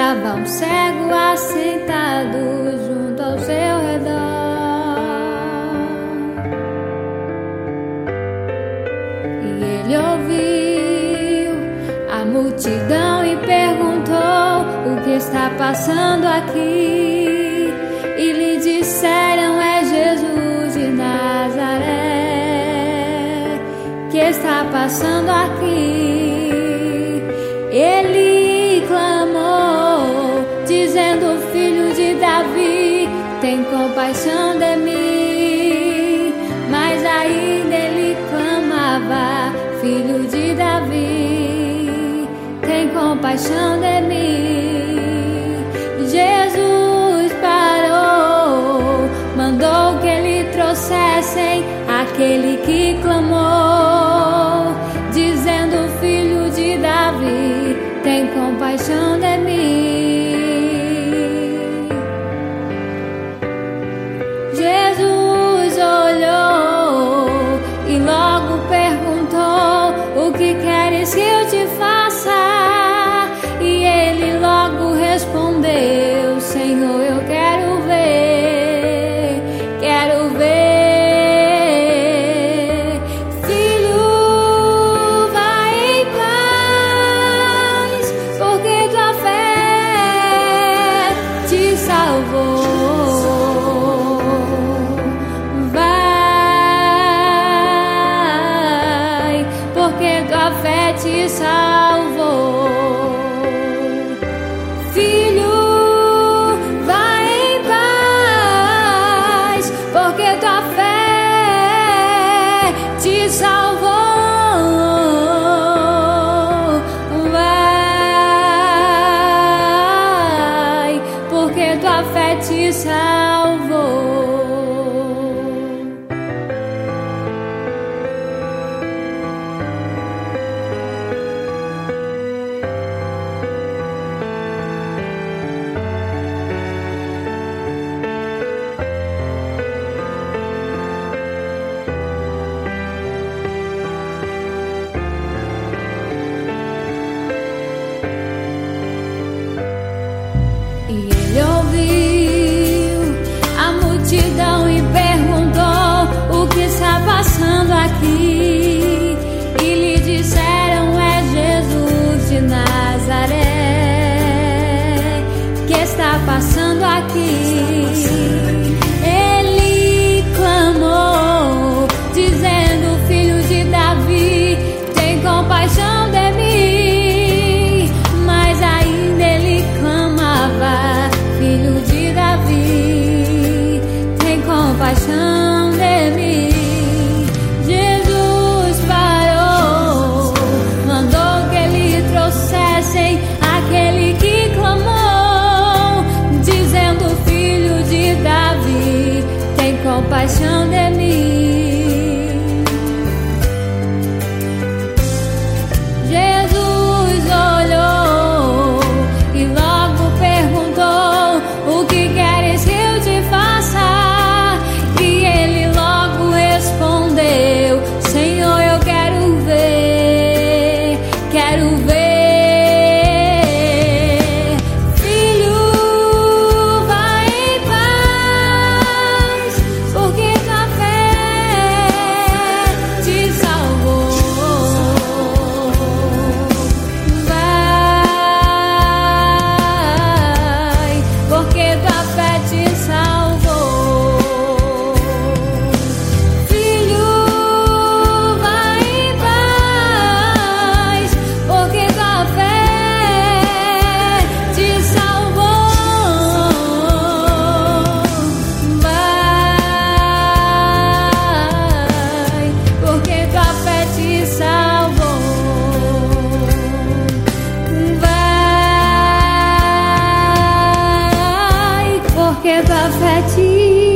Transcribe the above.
estava um cego assentado junto ao seu redor, e ele ouviu a multidão e perguntou: o que está passando aqui? E lhe disseram: é Jesus de Nazaré que está passando aqui. Ele clamou, dizendo: filho de Davi, tem compaixão de mim. Mas ainda ele clamava: filho de Davi, tem compaixão de mim. Jesus parou, mandou que lhe trouxessem aquele que clamou, dizendo: filho de Davi, tem compaixão de mim. Jesus olhou e logo perguntou: o que queres que eu te faça? E ele logo respondeu: Senhor, eu quero ver, quero ver. Vai, porque tua fé te salvou. Filho, vai em paz, porque tua fé te salvou. Vai, porque tua fé te salvou. E ele ouviu a multidão e perguntou: o que está passando aqui? E lhe disseram: é Jesus de Nazaré que está passando aqui. Ele clamou, dizendo: filho de Davi, tem compaixão de mim. Mas ainda ele clamava: filho de Davi, tem compaixão de mim. Jesus parou, mandou que lhe trouxessem aquele que clamou, dizendo: filho de Davi, tem compaixão de mim. Jesus olhou e logo perguntou: o que queres que eu te faça? E ele logo respondeu: Senhor, eu quero ver, quero ver. Filho, vai em paz, porque tua fé te salvou. Vai, porque tua fé te salvou. Filho, vai em paz, porque tua fé te salvou. Vai, porque tua fé te salvou. Vai, porque tua fé te